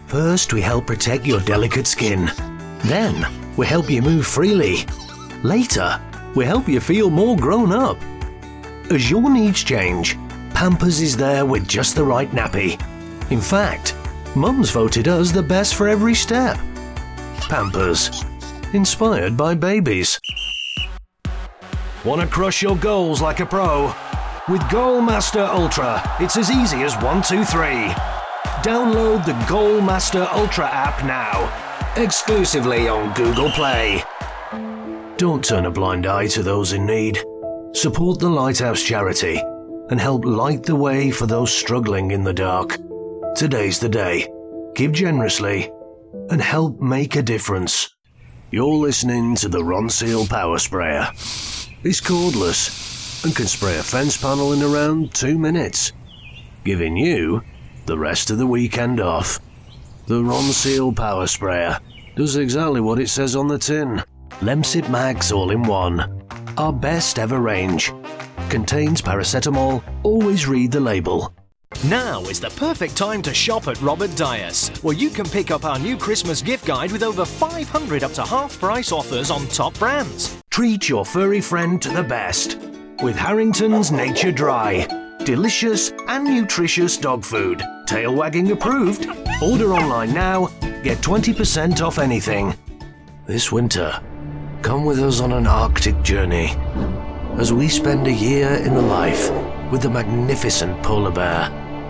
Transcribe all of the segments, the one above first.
First, we help protect your delicate skin. Then, we help you move freely. Later, we help you feel more grown up. As your needs change, Pampers is there with just the right nappy. In fact, Mum's voted us the best for every step. Pampers, inspired by babies. Want to crush your goals like a pro? With Goalmaster Ultra, it's as easy as 1, 2, 3. Download the Goalmaster Ultra app now, exclusively on Google Play. Don't turn a blind eye to those in need. Support the Lighthouse charity and help light the way for those struggling in the dark. Today's the day. Give generously and help make a difference. You're listening to the Ronseal Power Sprayer. It's cordless and can spray a fence panel in around 2 minutes, giving you the rest of the weekend off. The Ronseal Power Sprayer does exactly what it says on the tin. Lemsip Max All-in-One. Our best ever range. Contains paracetamol. Always read the label. Now is the perfect time to shop at Robert Dyas, where you can pick up our new Christmas gift guide with over 500 up to half price offers on top brands. Treat your furry friend to the best with Harrington's Nature Dry. Delicious and nutritious dog food. Tail wagging approved. Order online now. Get 20% off anything. This winter, come with us on an Arctic journey as we spend a year in the life with the magnificent polar bear.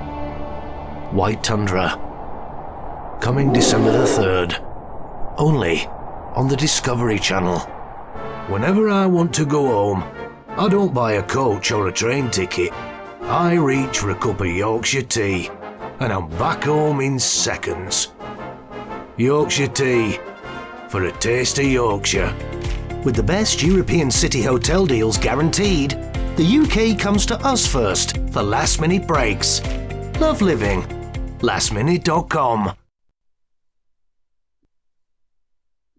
White Tundra. Coming December the 3rd. Only on the Discovery Channel. Whenever I want to go home, I don't buy a coach or a train ticket. I reach for a cup of Yorkshire tea, and I'm back home in seconds. Yorkshire tea, for a taste of Yorkshire. With the best European city hotel deals guaranteed, the UK comes to us first for last minute breaks. Love living. Lastminute.com.